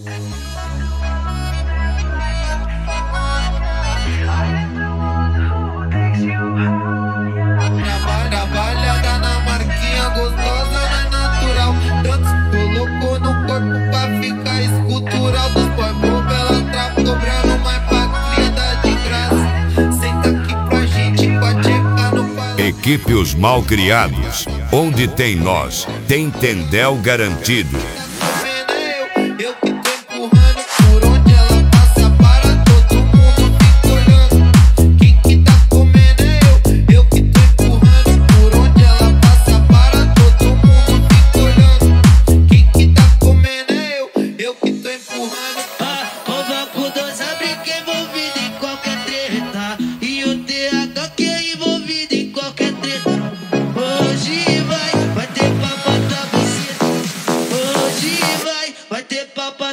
Trabalhada na marquinha gostosa, mas natural. Tanto colocou no corpo pra ficar escultural. Dos boy bobo, ela trava cobrando mais pra criada de graça. Senta aqui pra gente, pode checar no balanço. Equipe Os Malcriados. Onde tem nós, tem Tendel garantido. Eu que tô empurrando, por onde ela passa para todo mundo fica olhando. Quem que tá comendo é eu que tô empurrando, por onde ela passa para todo mundo fica olhando. Quem que tá comendo é eu que tô empurrando. O banco dos abre que é envolvido em qualquer treta, e o TH que é envolvido em qualquer treta. Hoje vai ter papo da buceta. Hoje vai ter papo.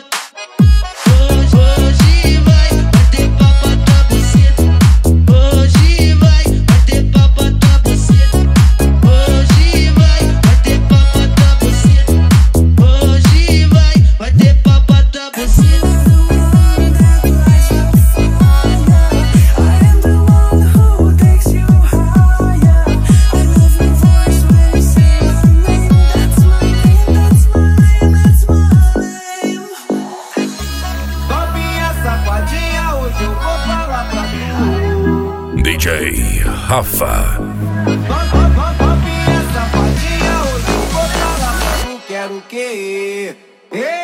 Hoje vai ter papo da buceta. Hoje vai ter papo da buceta. Hoje vai ter papo da buceta. Hoje vai ter papo da buceta. Safadinha, hoje eu vou falar pra tu. DJ Rafa. Novinha safadinha, hoje eu vou falar pra tu. Quero o quê?